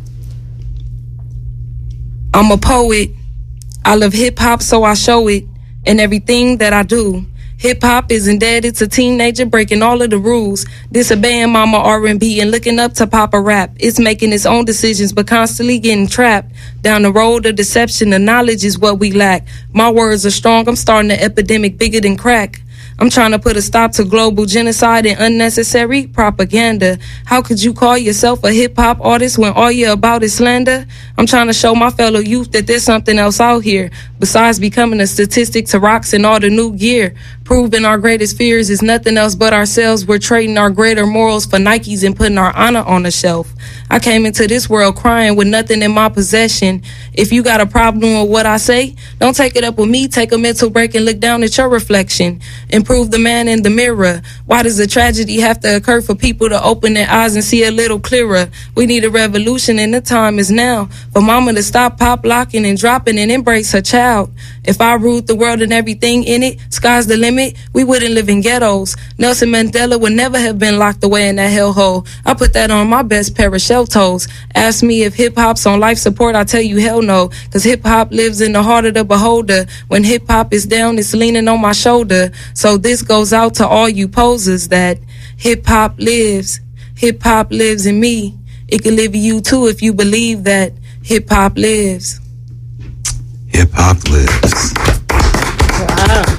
I'm a poet. I love hip-hop, so I show it in everything that I do. Hip-hop is indebted to teenager breaking all of the rules, disobeying mama R and B and looking up to Papa Rap. It's making its own decisions but constantly getting trapped down the road of deception. The knowledge is what we lack. My words are strong. I'm starting an epidemic bigger than crack. I'm trying to put a stop to global genocide and unnecessary propaganda. How could you call yourself a hip-hop artist when all you're about is slander? I'm trying to show my fellow youth that there's something else out here besides becoming a statistic to rocks and all the new gear. Proving our greatest fears is nothing else but ourselves. We're trading our greater morals for Nikes and putting our honor on the shelf. I came into this world crying with nothing in my possession. If you got a problem with what I say, don't take it up with me. Take a mental break and look down at your reflection. Improve the man in the mirror. Why does a tragedy have to occur for people to open their eyes and see a little clearer? We need a revolution, and the time is now for mama to stop pop locking and dropping and embrace her child. If I ruled the world and everything in it, sky's the limit, we wouldn't live in ghettos. Nelson Mandela would never have been locked away in that hellhole. I put that on my best pair of shell toes. Ask me if hip-hop's on life support, I tell you hell no. Cause hip-hop lives in the heart of the beholder. When hip-hop is down, it's leaning on my shoulder. So this goes out to all you posers that hip-hop lives. Hip-hop lives in me. It can live in you too if you believe that hip-hop lives. Hip-hop lives. Wow.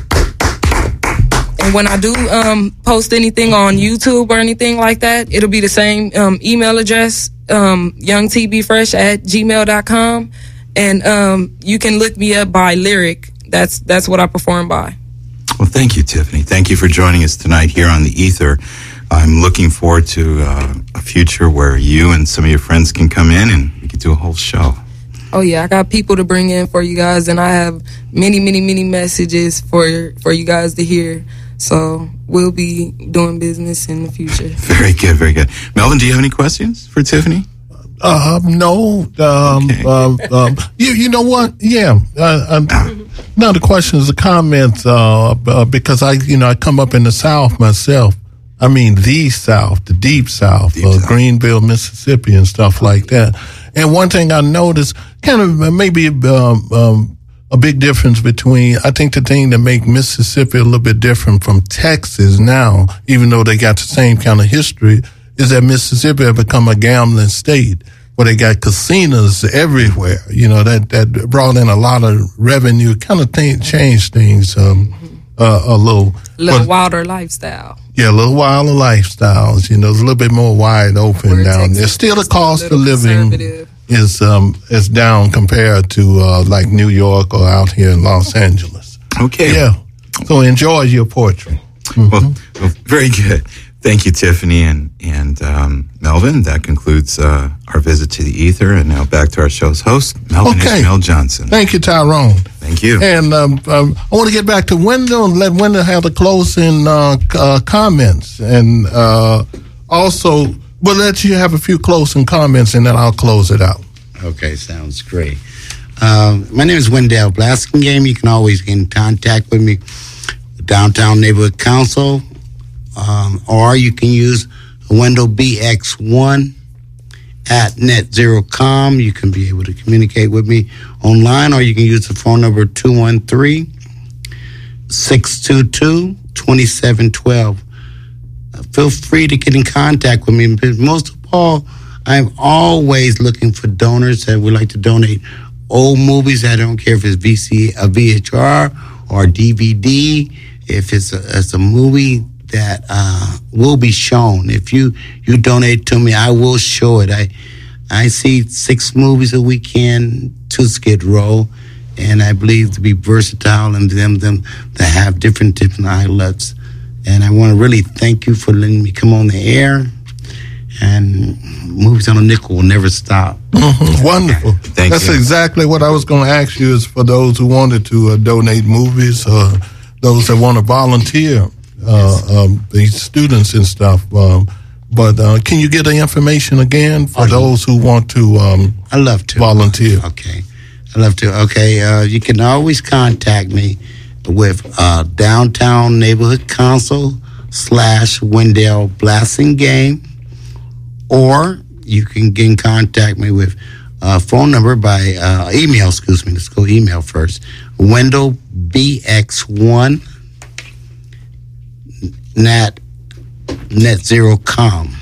And when I do um, post anything on YouTube or anything like that, it'll be the same um, email address, um, young t b fresh at gmail dot com. And um, you can look me up by Lyric. That's that's what I perform by. Well, thank you, Tiffany. Thank you for joining us tonight here on The Ether. I'm looking forward to uh, a future where you and some of your friends can come in and we could do a whole show. Oh, yeah, I got people to bring in for you guys, and I have many, many, many messages for for you guys to hear. So we'll be doing business in the future. Very good, very good. Melvin, do you have any questions for Tiffany? Uh, no. Um, Okay. um, um, you, you know what? Yeah. Uh, um, Now the questions, the comments, uh, uh, because I, you know, I come up in the South myself. I mean, the South, the deep South, Deep uh, South. Greenville, Mississippi, and stuff like that. And one thing I noticed, kind of maybe um, um, a big difference between, I think the thing that make Mississippi a little bit different from Texas now, even though they got the same kind of history, is that Mississippi have become a gambling state where they got casinos everywhere. You know, that, that brought in a lot of revenue, kind of thing, changed things um, uh, a little. Little But- wilder lifestyle. Yeah, a little wilder lifestyles. You know, it's a little bit more wide open Where down Texas there. Still, the is still a cost of little living conservative. is um is down compared to uh, like New York or out here in Los Angeles. Okay. Yeah. So enjoy your poetry. Well, well, very good. Thank you, Tiffany and and um, Melvin. That concludes uh, our visit to the ether, and now back to our show's host, Melvin Okay. Ishmael Johnson. Thank you, Tyrone. Thank you. And um, um, I want to get back to Wendell and let Wendell have the closing uh, c- uh, comments, and uh, also we'll let you have a few closing comments, and then I'll close it out. Okay, sounds great. Um, my name is Wendell Blassingame. You can always get in contact with me, Downtown Neighborhood Council, um, or you can use Wendell B X one at net zero dot com. You can be able to communicate with me online, or you can use the phone number two one three, six two two, two seven one two. Uh, feel free to get in contact with me. But most of all, I'm always looking for donors that would like to donate old movies. I don't care if it's V C, a V H R or D V D. If it's a, it's a movie that uh, will be shown, if you, you donate to me, I will show it. I I see six movies a weekend to Skid Row, and I believe to be versatile and them them that have different different outlets. And I want to really thank you for letting me come on the air. And Movies on a Nickel will never stop. Mhm. Wonderful. Thank That's you. exactly what I was going to ask you, is for those who wanted to uh, donate movies, or those that want to volunteer, uh, um, these students and stuff. Um, but uh, can you get the information again for Oh, yeah. those who want to um, I love to. volunteer? Okay. I love to. Okay. Uh, you can always contact me with uh, Downtown Neighborhood Council slash Wendell Blassingame, or you can get in contact me with uh, phone number by uh, email, excuse me. Let's go email first. Wendell B X one net net zero com.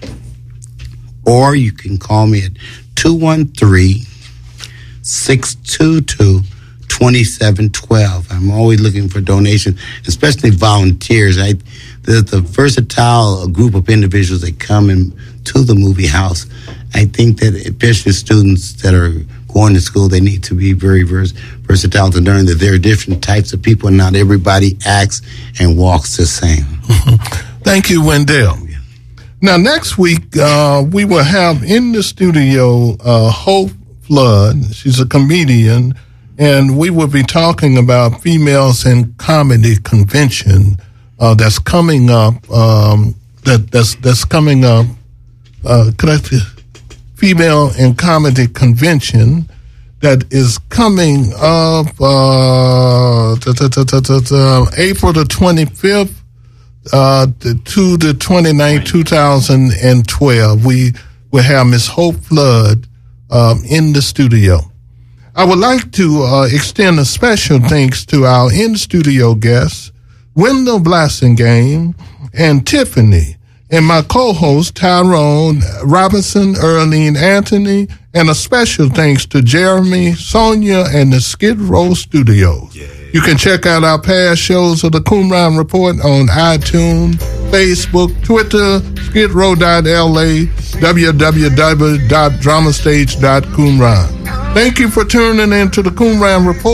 Or you can call me at two one three, six two two, two seven one two. I'm always looking for donations, especially volunteers. I the, the versatile group of individuals that come in to the movie house. I think that especially students that are going to school, they need to be very vers- versatile to learn that there are different types of people and not everybody acts and walks the same. Thank you, Wendell. Now, next week, uh, we will have in the studio uh, Hope Flood. She's a comedian, and we will be talking about Females in Comedy Convention uh, that's coming up. Um, that that's that's coming up. Uh, could I say Female in Comedy Convention that is coming up uh, ta- ta- ta- ta- ta- ta- April the twenty-fifth. Uh, to the twenty-ninth, two thousand twelve. We will have Miss Hope Flood um, in the studio. I would like to uh, extend a special thanks to our in-studio guests, Wendell Blassingame and Tiffany, and my co-host, Tyrone Robinson, Earlene Anthony, and a special thanks to Jeremy, Sonia, and the Skid Row Studios. Yeah. You can check out our past shows of the Qumran Report on iTunes, Facebook, Twitter, skid row dot L A, w w w dot dramastage dot qumran. Thank you for tuning in to the Qumran Report.